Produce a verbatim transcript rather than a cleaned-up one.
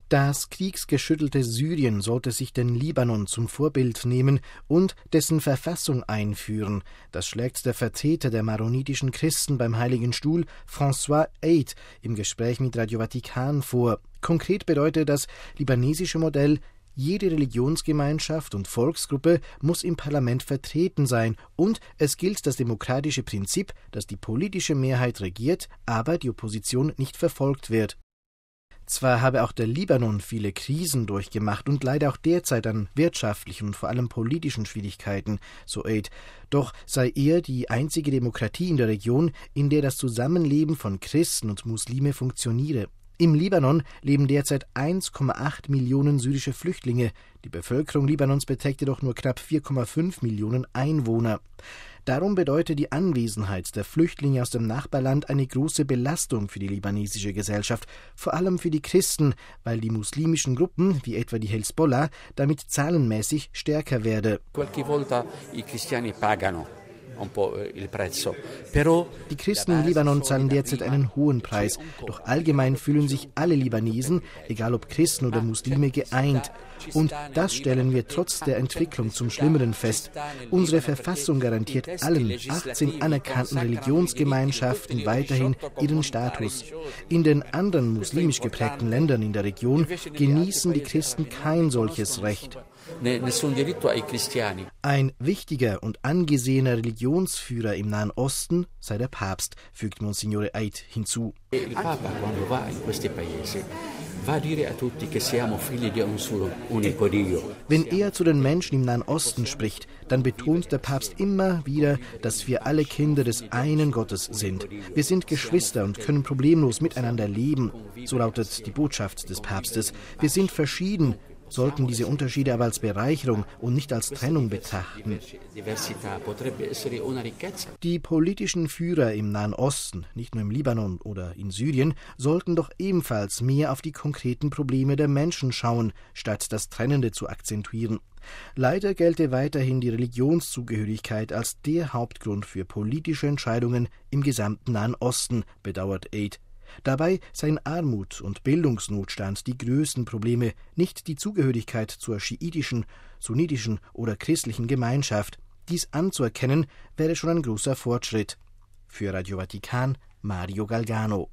Das kriegsgeschüttelte Syrien sollte sich den Libanon zum Vorbild nehmen und dessen Verfassung einführen. Das schlägt der Vertreter der maronitischen Christen beim Heiligen Stuhl, François Eid, im Gespräch mit Radio Vatikan vor. Konkret bedeutet das libanesische Modell: Jede Religionsgemeinschaft und Volksgruppe muss im Parlament vertreten sein und es gilt das demokratische Prinzip, dass die politische Mehrheit regiert, aber die Opposition nicht verfolgt wird. Zwar habe auch der Libanon viele Krisen durchgemacht und leider auch derzeit an wirtschaftlichen und vor allem politischen Schwierigkeiten, so Eid, doch sei er die einzige Demokratie in der Region, in der das Zusammenleben von Christen und Muslime funktioniere. Im Libanon leben derzeit eins Komma acht Millionen syrische Flüchtlinge. Die Bevölkerung Libanons beträgt jedoch nur knapp vier Komma fünf Millionen Einwohner. Darum bedeutet die Anwesenheit der Flüchtlinge aus dem Nachbarland eine große Belastung für die libanesische Gesellschaft, vor allem für die Christen, weil die muslimischen Gruppen, wie etwa die Hezbollah, damit zahlenmäßig stärker werde. Qualche volta i cristiani pagano. Die Christen im Libanon zahlen derzeit einen hohen Preis, doch allgemein fühlen sich alle Libanesen, egal ob Christen oder Muslime, geeint. Und das stellen wir trotz der Entwicklung zum Schlimmeren fest. Unsere Verfassung garantiert allen achtzehn anerkannten Religionsgemeinschaften weiterhin ihren Status. In den anderen muslimisch geprägten Ländern in der Region genießen die Christen kein solches Recht. Ein wichtiger und angesehener Religionsführer im Nahen Osten sei der Papst, fügt Monsignore Eid hinzu. Wenn er zu den Menschen im Nahen Osten spricht, dann betont der Papst immer wieder, dass wir alle Kinder des einen Gottes sind. Wir sind Geschwister und können problemlos miteinander leben, so lautet die Botschaft des Papstes. Wir sind verschieden, sollten diese Unterschiede aber als Bereicherung und nicht als Trennung betrachten. Die politischen Führer im Nahen Osten, nicht nur im Libanon oder in Syrien, sollten doch ebenfalls mehr auf die konkreten Probleme der Menschen schauen, statt das Trennende zu akzentuieren. Leider gelte weiterhin die Religionszugehörigkeit als der Hauptgrund für politische Entscheidungen im gesamten Nahen Osten, bedauert Eid. Dabei seien Armut und Bildungsnotstand die größten Probleme, nicht die Zugehörigkeit zur schiitischen, sunnitischen oder christlichen Gemeinschaft. Dies anzuerkennen, wäre schon ein großer Fortschritt. Für Radio Vatikan, Mario Galgano.